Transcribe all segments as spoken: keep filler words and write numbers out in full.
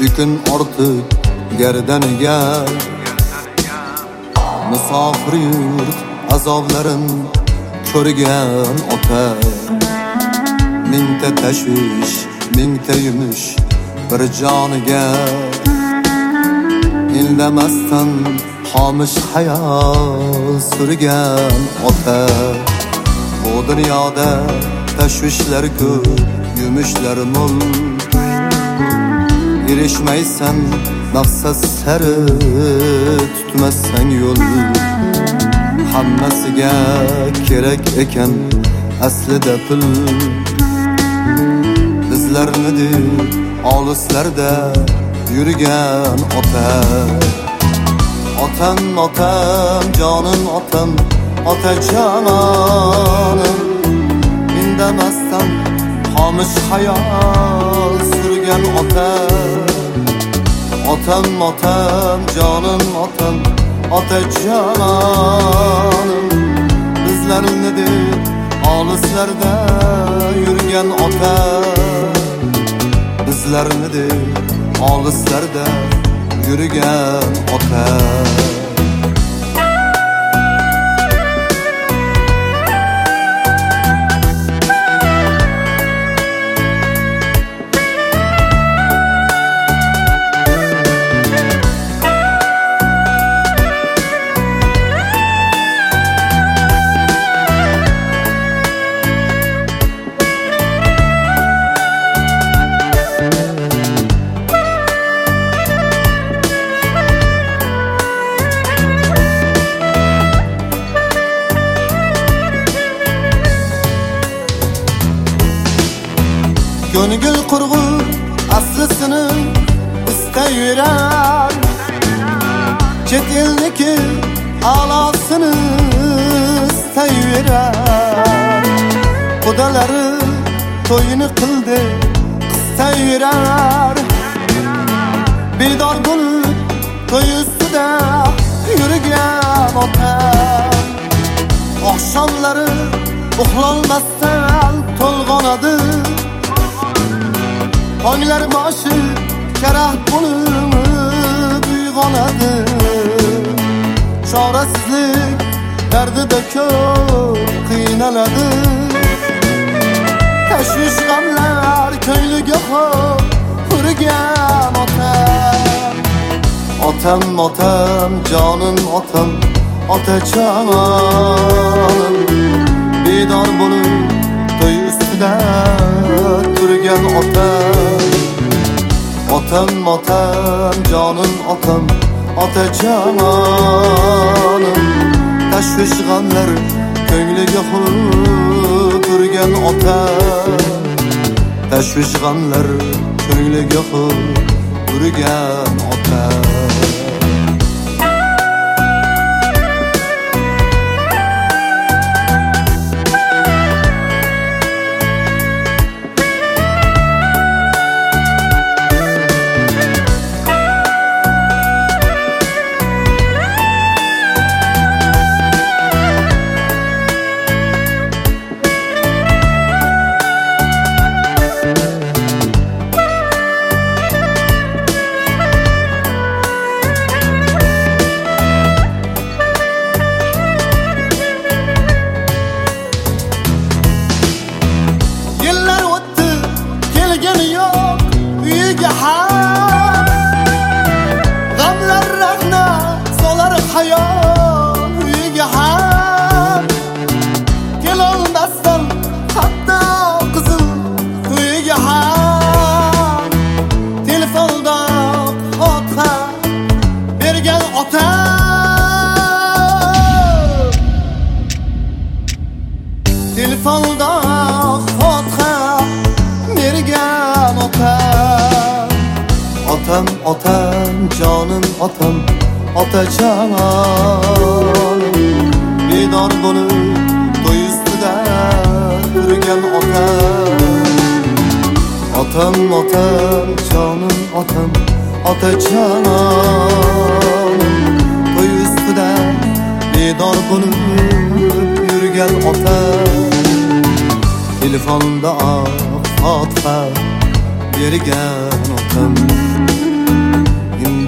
yükün ortiq gerdaniga. Musofir yurt azoblarin ko'rgan ota. Mingta tashvish, mingta yumush bir joniga. Indamasdan xomish hayot surgan ota. Bu dunyoda tashvishlar ko'p, yumushlar mo'l. Erishmaysan maqsad sari, tutmassan yo'l. Hammasiga kerak ekan aslida pul. Bizlarni deb olislarda yurgan ota. Otam, otam, jonim otam, otajonim. Indamasdan xomish hayot surgan ota. Otam, otam, jonim otam, otajonim. Bizlarni deb olislarda yurgan ota. Bizlarni deb olislarda yurgan ota. Gönül kurğur aslısını isteyirəm. Chet elniki alasını isteyirəm. Qudaları toyunu qildi isteyirəm. Bidor bo'lib to'y ustida yurgan ota. Oqshomlari uxlolmasdan to'lg'onadi. Tonglar boshi karaxt bo'lib uyg'onadi. Chorasizlik dardida ko'p qiynaladi. Tashvish g'amlar ko'ngliga xo'p urgan ota. Otam, otam, jonim otam, otajonim. Bedor bo'lib to'y ustida turgan ota. Otam, otam, jonim otam, otajonim. Tashvish g'amlar ko'ngliga xo'p urgan ota. Tashvish g'amlar ko'ngliga xo'p urgan ota. Telefonda fotka bergan ota. Otam, otam, jonim otam, otajonim. Bedor bo'lib to'y ustida turgan ota. Otam, otam, jonim otam, otajonim. To'y ustida bedor bo'lib yurgan ota. Telefonda fotka bergan otam.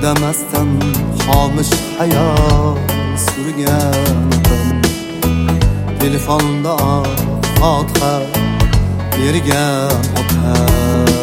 indamasdan xomish hayot surgan otam. Telefonda fotiha bergan otam.